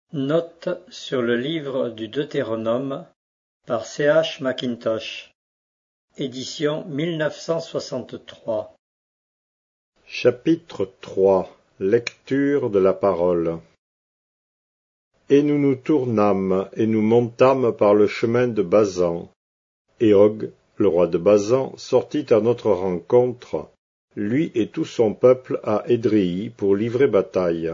Note sur le livre du Deutéronome par C.H. Mackintosh, édition 1963. Chapitre 3. Lecture de la parole. Et nous nous tournâmes, et nous montâmes par le chemin de Basan. Et Og, le roi de Basan, sortit à notre rencontre, lui et tout son peuple à Édréi, pour livrer bataille.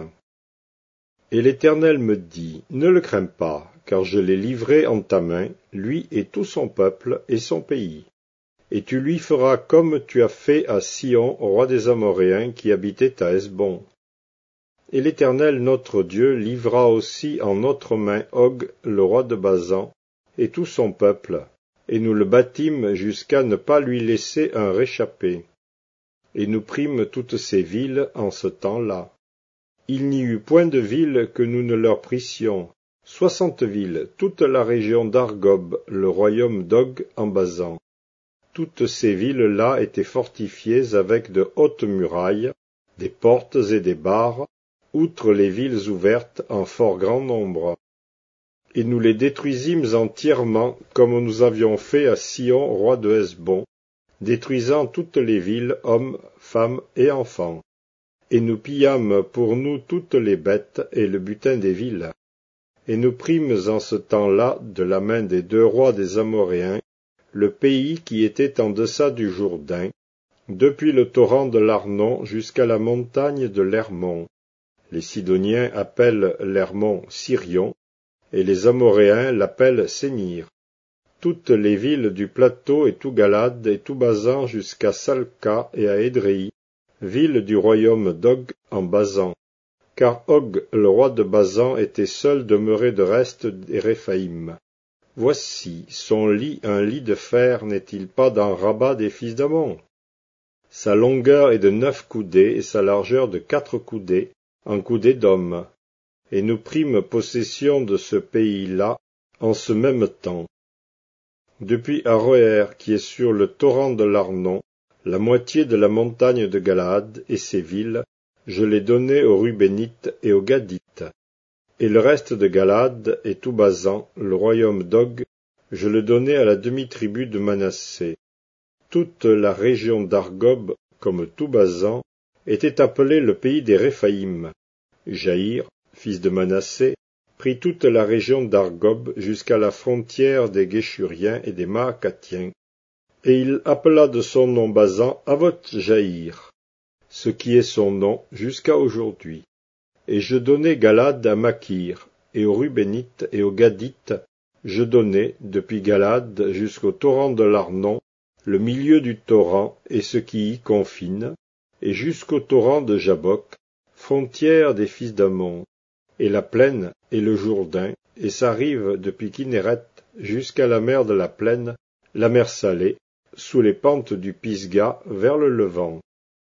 Et l'Éternel me dit, ne le crains pas, car je l'ai livré en ta main, lui et tout son peuple et son pays. Et tu lui feras comme tu as fait à Sihon, roi des Amoréens, qui habitait à Hesbon. Et l'Éternel notre Dieu livra aussi en notre main Og, le roi de Basan, et tout son peuple, et nous le battîmes jusqu'à ne pas lui laisser un réchappé. Et nous prîmes toutes ces villes en ce temps-là. Il n'y eut point de ville que nous ne leur prissions, 60 villes, toute la région d'Argob, le royaume d'Og en Basan. Toutes ces villes-là étaient fortifiées avec de hautes murailles, des portes et des barres, outre les villes ouvertes en fort grand nombre. Et nous les détruisîmes entièrement, comme nous avions fait à Sihon, roi de Hesbon, détruisant toutes les villes, hommes, femmes et enfants. Et nous pillâmes pour nous toutes les bêtes et le butin des villes. Et nous prîmes en ce temps-là, de la main des 2 rois des Amoréens, le pays qui était en deçà du Jourdain, depuis le torrent de l'Arnon jusqu'à la montagne de l'Hermon. Les Sidoniens appellent l'Hermon Sirion, et les Amoréens l'appellent Sénir. Toutes les villes du plateau et tout Galade et tout Basan jusqu'à Salca et à Édréi, ville du royaume d'Og en Basan, car Og, le roi de Basan, était seul demeuré de reste des Réphaïm. Voici, son lit, un lit de fer, n'est-il pas dans Rabat des fils d'Ammon? Sa longueur est de 9 coudées et sa largeur de 4 coudées, en coudées d'homme. Et nous prîmes possession de ce pays-là en ce même temps. Depuis Aroër, qui est sur le torrent de l'Arnon, la moitié de la montagne de Galaad et ses villes, je l'ai donnée aux Rubénites et aux Gadites. Et le reste de Galaad et tout Basan, le royaume d'Og, je le donnai à la demi-tribu de Manassé. Toute la région d'Argob, comme tout Basan, était appelée le pays des Réphaïm. Jaïr, fils de Manassé, prit toute la région d'Argob jusqu'à la frontière des Guéshuriens et des Maacathiens. Et il appela de son nom Basan Avoth Jaïr, ce qui est son nom jusqu'à aujourd'hui. Et je donnai Galad à Makir, et aux Rubénites et aux Gadites, je donnai, depuis Galad jusqu'au torrent de l'Arnon, le milieu du torrent et ce qui y confine, et jusqu'au torrent de Jabbok, frontière des fils d'Ammon, et la plaine et le Jourdain, et sa rive depuis Kinéret jusqu'à la mer de la plaine, la mer Salée, sous les pentes du Pisga vers le Levant.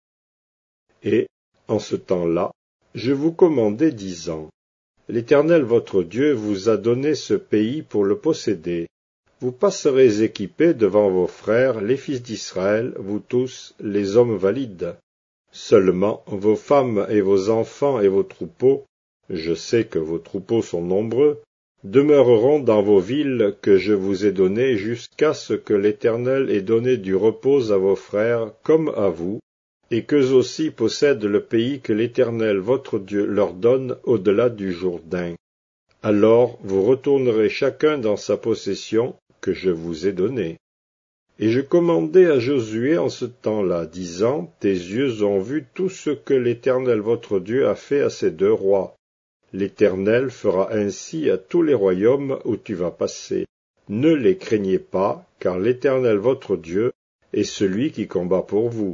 Et, en ce temps-là, je vous commandai, disant, l'Éternel votre Dieu vous a donné ce pays pour le posséder. Vous passerez équipés devant vos frères, les fils d'Israël, vous tous, les hommes valides. Seulement, vos femmes et vos enfants et vos troupeaux, je sais que vos troupeaux sont nombreux, demeureront dans vos villes que je vous ai données jusqu'à ce que l'Éternel ait donné du repos à vos frères comme à vous, et qu'eux aussi possèdent le pays que l'Éternel votre Dieu leur donne au-delà du Jourdain. Alors vous retournerez chacun dans sa possession que je vous ai donnée. Et je commandai à Josué en ce temps-là, disant, tes yeux ont vu tout ce que l'Éternel votre Dieu a fait à ces 2 rois. L'Éternel fera ainsi à tous les royaumes où tu vas passer. Ne les craignez pas, car l'Éternel votre Dieu est celui qui combat pour vous.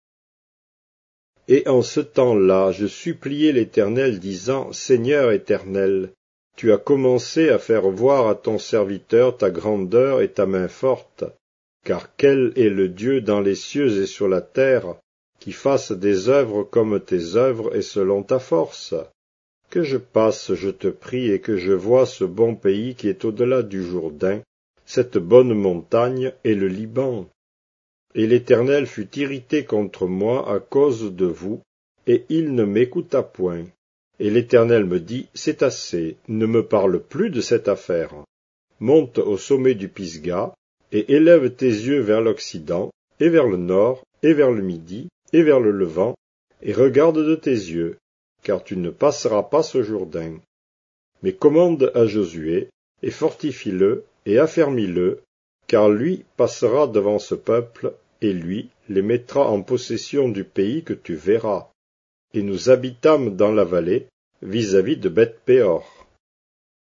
Et en ce temps-là, je suppliai l'Éternel, disant, Seigneur éternel, tu as commencé à faire voir à ton serviteur ta grandeur et ta main forte, car quel est le Dieu dans les cieux et sur la terre, qui fasse des œuvres comme tes œuvres et selon ta force? Que je passe, je te prie, et que je voie ce bon pays qui est au-delà du Jourdain, cette bonne montagne et le Liban. Et l'Éternel fut irrité contre moi à cause de vous, et il ne m'écouta point. Et l'Éternel me dit, c'est assez, ne me parle plus de cette affaire. Monte au sommet du Pisga, et élève tes yeux vers l'Occident, et vers le Nord, et vers le Midi, et vers le Levant, et regarde de tes yeux, car tu ne passeras pas ce Jourdain. Mais commande à Josué, et fortifie-le, et affermis-le, car lui passera devant ce peuple, et lui les mettra en possession du pays que tu verras. Et nous habitâmes dans la vallée, vis-à-vis de Beth-péor.